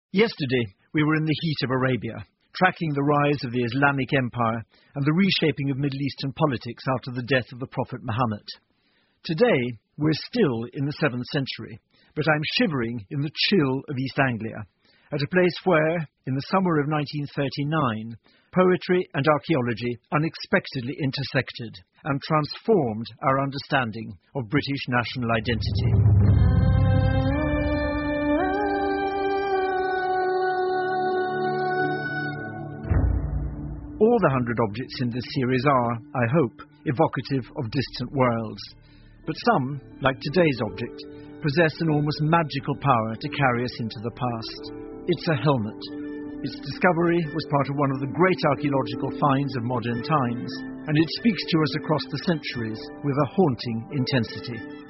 Yesterday, we were in the heat of Arabia, tracking the rise of the Islamic Empire and the reshaping of Middle Eastern politics after the death of the Prophet Muhammad. Today, we're still in the 7th century, but I'm shivering in the chill of East Anglia, at a place where, in the summer of 1939, poetry and archaeology unexpectedly intersected and transformed our understanding of British national identity. All the 100 objects in this series are, I hope, evocative of distant worlds. But some, like today's object, possess an almost magical power to carry us into the past. It's a helmet. Its discovery was part of one of the great archaeological finds of modern times, and it speaks to us across the centuries with a haunting intensity.